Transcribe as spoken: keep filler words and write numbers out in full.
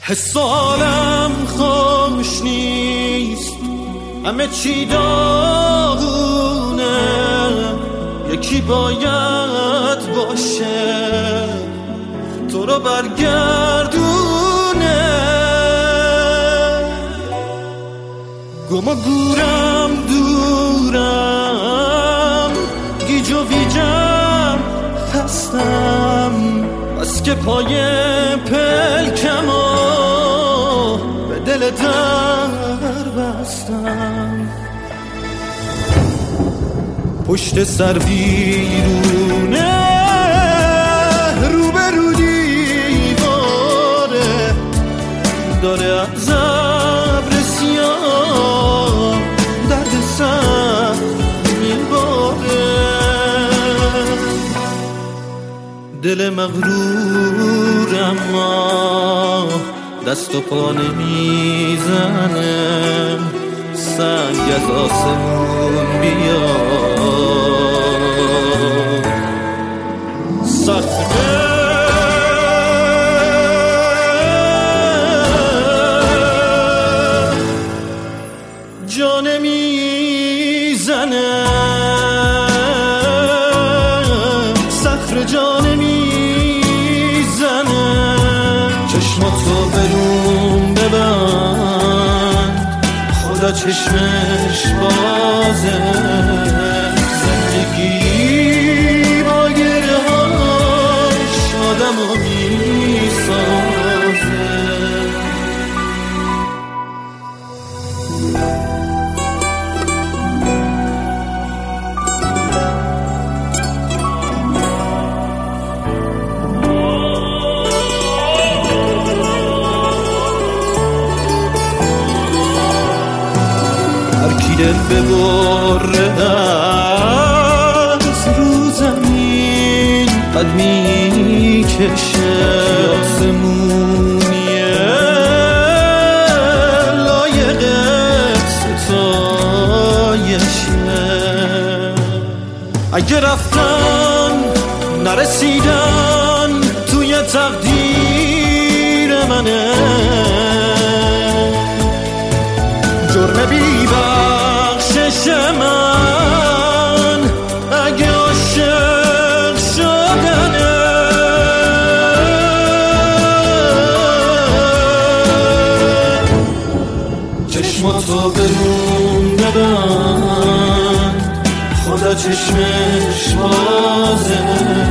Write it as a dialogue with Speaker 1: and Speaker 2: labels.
Speaker 1: حسالم خوش نیست، همه چی داغونه، یکی باید باشه تو رو برگردونه. گم و گورم دورم، گیج و ویجم خستم، بس که پای پلکم و به دل در بستم. پشت سر بیرونه، رو به رو دیواره، داره از ابر سیاه درد سر میباره. دل مغرور اما دست و پا نمیزنه، سنگ از آسمون بیاد. سخته جا نمیزنه، صخره جا نمیزنه. چشماتو برون ببند، خدا چشمش بازه. زندگی با گره هاش آدمو میسازه. هرکی دل ببره از رو زمین قد میکشه، آسمونیه لایق ستایشه. اگه رفتن نرسیدن توی تقدیر منه، جرم بی بخشش من اگه عاشق شدنه. چشماتو برون ببند، خدا چشمش بازه.